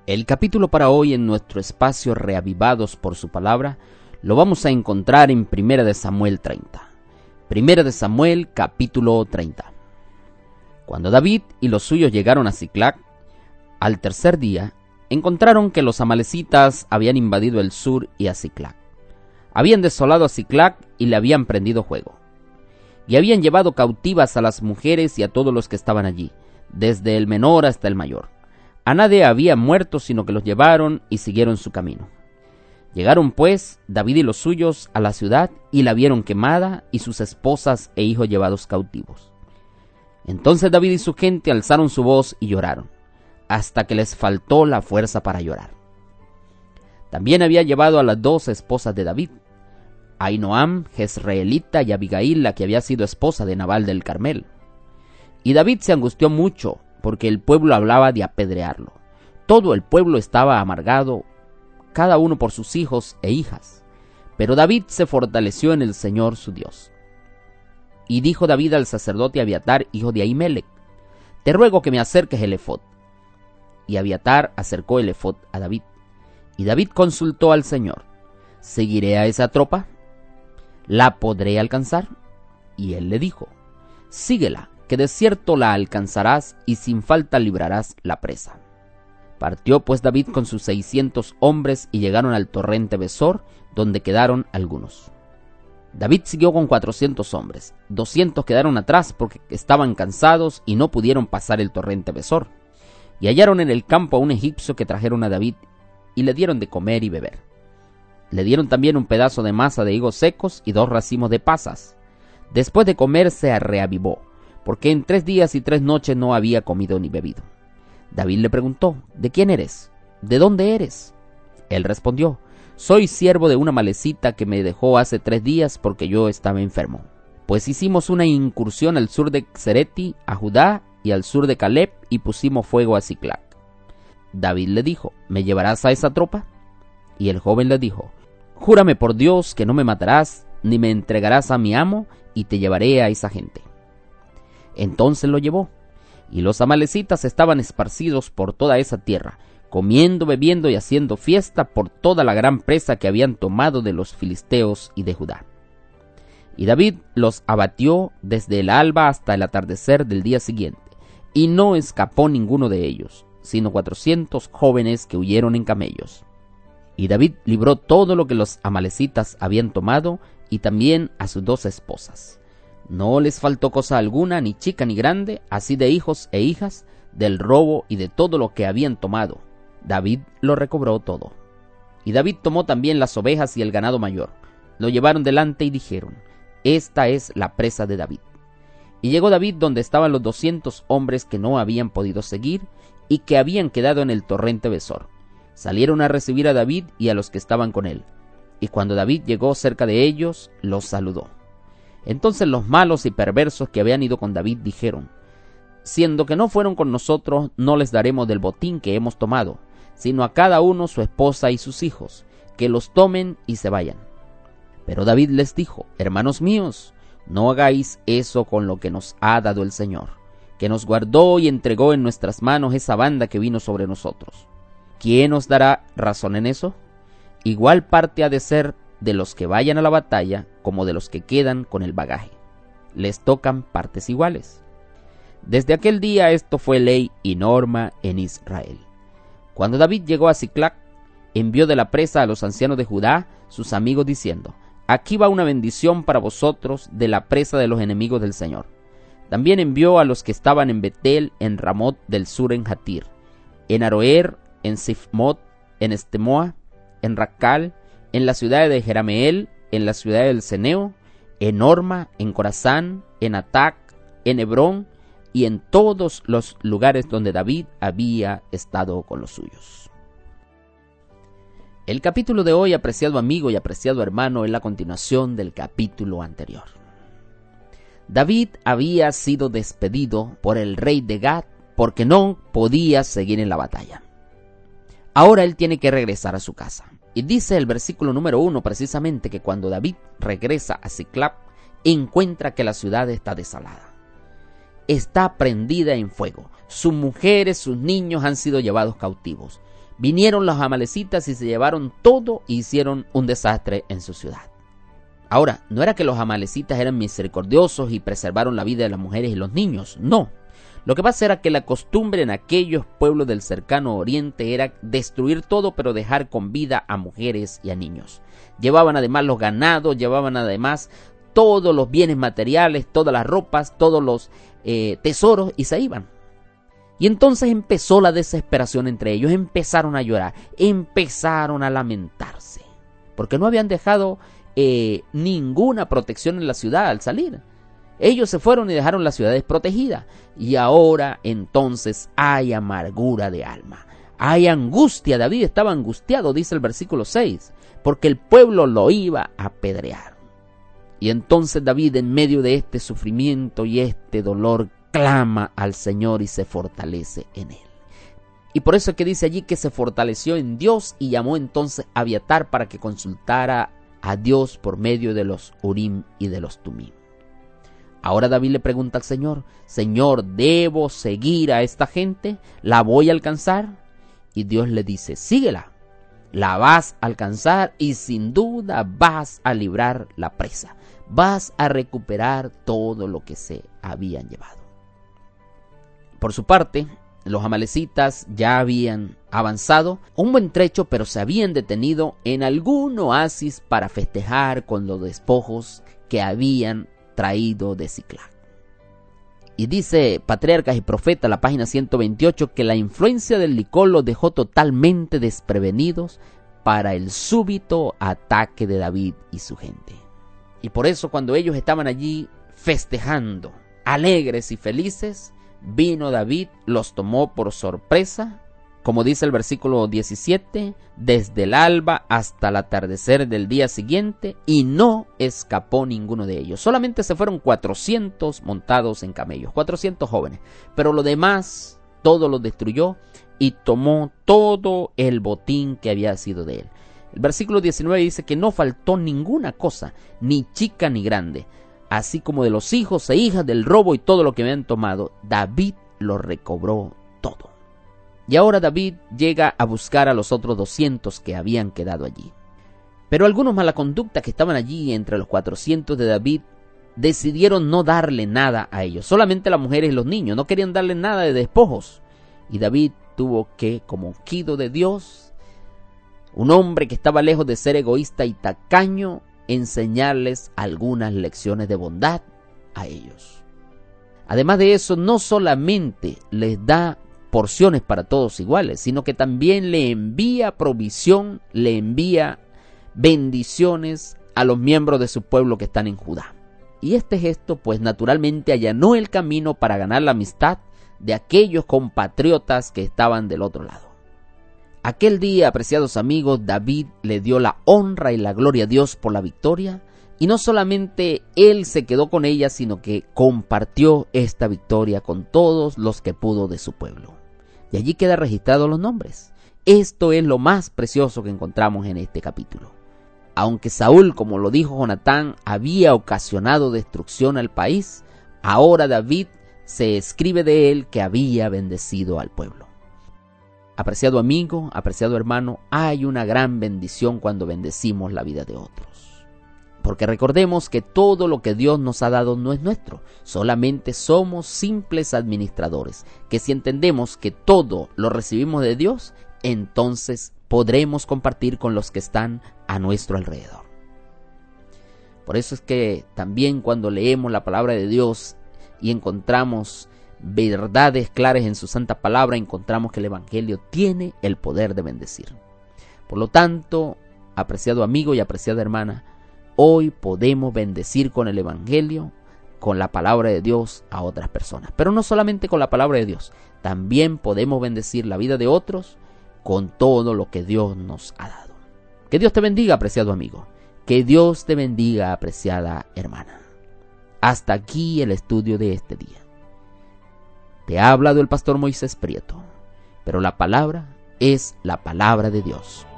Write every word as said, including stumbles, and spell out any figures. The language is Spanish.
El capítulo para hoy en nuestro espacio Reavivados por su palabra lo vamos a encontrar en Primera de Samuel treinta. Primera de Samuel capítulo treinta. Cuando David y los suyos llegaron a Siclag, al tercer día, encontraron que los amalecitas habían invadido el sur y a Siclag. Habían desolado a Siclag y le habían prendido fuego. Y habían llevado cautivas a las mujeres y a todos los que estaban allí, desde el menor hasta el mayor. A nadie había muerto, sino que los llevaron y siguieron su camino. Llegaron pues David y los suyos a la ciudad y la vieron quemada y sus esposas e hijos llevados cautivos. Entonces David y su gente alzaron su voz y lloraron, hasta que les faltó la fuerza para llorar. También había llevado a las dos esposas de David, Ahinoam, jezreelita, y Abigail, la que había sido esposa de Nabal del Carmel. Y David se angustió mucho, porque el pueblo hablaba de apedrearlo. Todo el pueblo estaba amargado, cada uno por sus hijos e hijas. Pero David se fortaleció en el Señor su Dios. Y dijo David al sacerdote Abiatar, hijo de Ahimelech: Te ruego que me acerques el efod. Y Abiatar acercó el efod a David. Y David consultó al Señor: ¿Seguiré a esa tropa? ¿La podré alcanzar? Y él le dijo: Síguela, que de cierto la alcanzarás y sin falta librarás la presa. Partió pues David con sus seiscientos hombres y llegaron al torrente Besor, donde quedaron algunos. David siguió con cuatrocientos hombres. doscientos quedaron atrás porque estaban cansados y no pudieron pasar el torrente Besor. Y hallaron en el campo a un egipcio que trajeron a David y le dieron de comer y beber. Le dieron también un pedazo de masa de higos secos y dos racimos de pasas. Después de comer se reavivó, porque en tres días y tres noches no había comido ni bebido. David le preguntó: ¿De quién eres? ¿De dónde eres? Él respondió: Soy siervo de una amalecita que me dejó hace tres días porque yo estaba enfermo. Pues hicimos una incursión al sur de Xereti, a Judá, y al sur de Caleb, y pusimos fuego a Siclag. David le dijo: ¿Me llevarás a esa tropa? Y el joven le dijo: Júrame por Dios que no me matarás, ni me entregarás a mi amo, y te llevaré a esa gente. Entonces lo llevó, y los amalecitas estaban esparcidos por toda esa tierra, comiendo, bebiendo y haciendo fiesta por toda la gran presa que habían tomado de los filisteos y de Judá. Y David los abatió desde el alba hasta el atardecer del día siguiente, y no escapó ninguno de ellos, sino cuatrocientos jóvenes que huyeron en camellos. Y David libró todo lo que los amalecitas habían tomado, y también a sus dos esposas. No les faltó cosa alguna, ni chica ni grande, así de hijos e hijas, del robo y de todo lo que habían tomado. David lo recobró todo. Y David tomó también las ovejas y el ganado mayor. Lo llevaron delante y dijeron: Esta es la presa de David. Y llegó David donde estaban los doscientos hombres que no habían podido seguir y que habían quedado en el torrente Besor. Salieron a recibir a David y a los que estaban con él. Y cuando David llegó cerca de ellos, los saludó. Entonces los malos y perversos que habían ido con David dijeron: Siendo que no fueron con nosotros, no les daremos del botín que hemos tomado, sino a cada uno su esposa y sus hijos, que los tomen y se vayan. Pero David les dijo: Hermanos míos, no hagáis eso con lo que nos ha dado el Señor, que nos guardó y entregó en nuestras manos esa banda que vino sobre nosotros. ¿Quién os dará razón en eso? Igual parte ha de ser de los que vayan a la batalla como de los que quedan con el bagaje. Les tocan partes iguales. Desde aquel día esto fue ley y norma en Israel. Cuando David llegó a Siclag, envió de la presa a los ancianos de Judá, sus amigos, diciendo: Aquí va una bendición para vosotros de la presa de los enemigos del Señor. También envió a los que estaban en Betel, en Ramot del sur, en Jatir, en Aroer, en Sifmot, en Estemoa, en Racal, en la ciudad de Jerameel, en la ciudad del Ceneo, en Horma, en Corazán, en Atac, en Hebrón, y en todos los lugares donde David había estado con los suyos. El capítulo de hoy, apreciado amigo y apreciado hermano, es la continuación del capítulo anterior. David había sido despedido por el rey de Gad porque no podía seguir en la batalla. Ahora él tiene que regresar a su casa. Y dice el versículo número uno precisamente que cuando David regresa a Siclag, encuentra que la ciudad está desolada. Está prendida en fuego. Sus mujeres, sus niños han sido llevados cautivos. Vinieron los amalecitas y se llevaron todo e hicieron un desastre en su ciudad. Ahora, no era que los amalecitas eran misericordiosos y preservaron la vida de las mujeres y los niños, no. Lo que pasa era que la costumbre en aquellos pueblos del cercano oriente era destruir todo, pero dejar con vida a mujeres y a niños. Llevaban además los ganados, llevaban además todos los bienes materiales, todas las ropas, todos los eh, tesoros, y se iban. Y entonces empezó la desesperación entre ellos, empezaron a llorar, empezaron a lamentarse, porque no habían dejado eh, ninguna protección en la ciudad al salir. Ellos se fueron y dejaron la ciudad desprotegida, y ahora entonces hay amargura de alma, hay angustia. David estaba angustiado, dice el versículo seis, porque el pueblo lo iba a apedrear. Y entonces David, en medio de este sufrimiento y este dolor, clama al Señor y se fortalece en él. Y por eso es que dice allí que se fortaleció en Dios y llamó entonces a Abiatar para que consultara a Dios por medio de los Urim y de los Tumim. Ahora David le pregunta al Señor: Señor, ¿debo seguir a esta gente? ¿La voy a alcanzar? Y Dios le dice: síguela, la vas a alcanzar y sin duda vas a librar la presa, vas a recuperar todo lo que se habían llevado. Por su parte, los amalecitas ya habían avanzado un buen trecho, pero se habían detenido en algún oasis para festejar con los despojos que habían traído de Siclag. Y dice Patriarcas y Profetas, la página ciento veintiocho, que la influencia del licor los dejó totalmente desprevenidos para el súbito ataque de David y su gente. Y por eso, cuando ellos estaban allí festejando, alegres y felices, vino David, los tomó por sorpresa, como dice el versículo diecisiete, desde el alba hasta el atardecer del día siguiente, y no escapó ninguno de ellos. Solamente se fueron cuatrocientos montados en camellos, cuatrocientos jóvenes, pero lo demás todo lo destruyó y tomó todo el botín que había sido de él. El versículo diecinueve dice que no faltó ninguna cosa, ni chica ni grande, así como de los hijos e hijas del robo y todo lo que habían tomado, David lo recobró todo. Y ahora David llega a buscar a los otros doscientos que habían quedado allí. Pero algunos malaconductas que estaban allí entre los cuatrocientos de David decidieron no darle nada a ellos, solamente las mujeres y los niños, no querían darle nada de despojos. Y David tuvo que, como ungido de Dios, un hombre que estaba lejos de ser egoísta y tacaño, enseñarles algunas lecciones de bondad a ellos. Además de eso, no solamente les da porciones para todos iguales, sino que también le envía provisión, le envía bendiciones a los miembros de su pueblo que están en Judá. Y este gesto, pues naturalmente allanó el camino para ganar la amistad de aquellos compatriotas que estaban del otro lado. Aquel día, apreciados amigos, David le dio la honra y la gloria a Dios por la victoria, y no solamente él se quedó con ella, sino que compartió esta victoria con todos los que pudo de su pueblo. Y allí quedan registrados los nombres. Esto es lo más precioso que encontramos en este capítulo. Aunque Saúl, como lo dijo Jonatán, había ocasionado destrucción al país, ahora David se escribe de él que había bendecido al pueblo. Apreciado amigo, apreciado hermano, hay una gran bendición cuando bendecimos la vida de otros. Porque recordemos que todo lo que Dios nos ha dado no es nuestro, solamente somos simples administradores, que si entendemos que todo lo recibimos de Dios, entonces podremos compartir con los que están a nuestro alrededor. Por eso es que también cuando leemos la palabra de Dios y encontramos verdades claras en su santa palabra, encontramos que el Evangelio tiene el poder de bendecir. Por lo tanto, apreciado amigo y apreciada hermana, hoy podemos bendecir con el Evangelio, con la palabra de Dios a otras personas. Pero no solamente con la palabra de Dios, también podemos bendecir la vida de otros con todo lo que Dios nos ha dado. Que Dios te bendiga, apreciado amigo. Que Dios te bendiga, apreciada hermana. Hasta aquí el estudio de este día. Te ha hablado el pastor Moisés Prieto, pero la palabra es la palabra de Dios.